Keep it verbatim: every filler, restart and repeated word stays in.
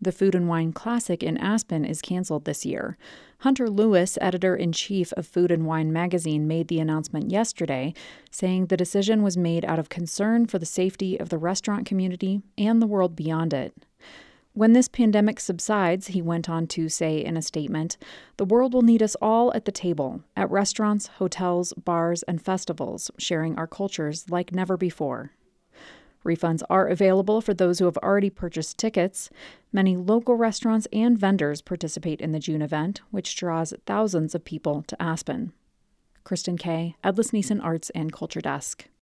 The Food and Wine Classic in Aspen is canceled this year. Hunter Lewis, editor-in-chief of Food and Wine magazine, made the announcement yesterday, saying the decision was made out of concern for the safety of the restaurant community and the world beyond it. When this pandemic subsides, he went on to say in a statement, the world will need us all at the table, at restaurants, hotels, bars, and festivals, sharing our cultures like never before. Refunds are available for those who have already purchased tickets. Many local restaurants and vendors participate in the June event, which draws thousands of people to Aspen. Kristen Kay, Edlis Neeson Arts and Culture Desk.